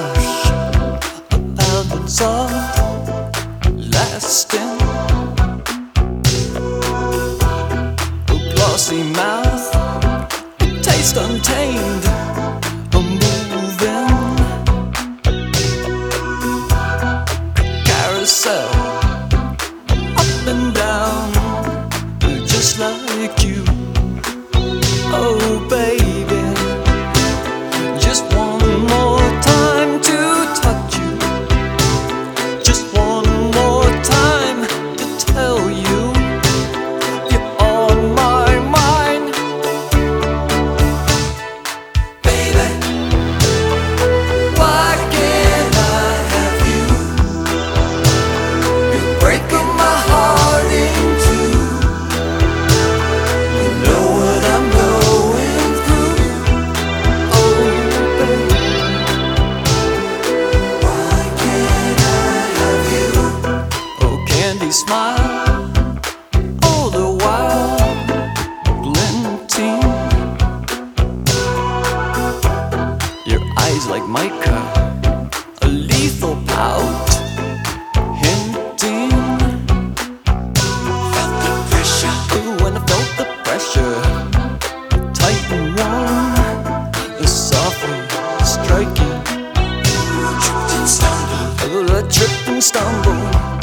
crush, a velvet soft, lasting, a glossy mouth, a taste untamed, a moving carousel, up and down, just like you. Oh baby, just one more time to touch you, just one more time to tell you you're on my mind. Baby, why can't I have you? You're breaking my heart in two. You know what I'm going through. Oh baby, why can't I have you? Oh candy smile, all the while glinting. Your eyes like mica, a lethal pout, hinting. Felt the pressure. Ooh, when I felt the pressure, tight and warm, softly striking. Tripped and stumbled. Oh, I tripped and stumbled.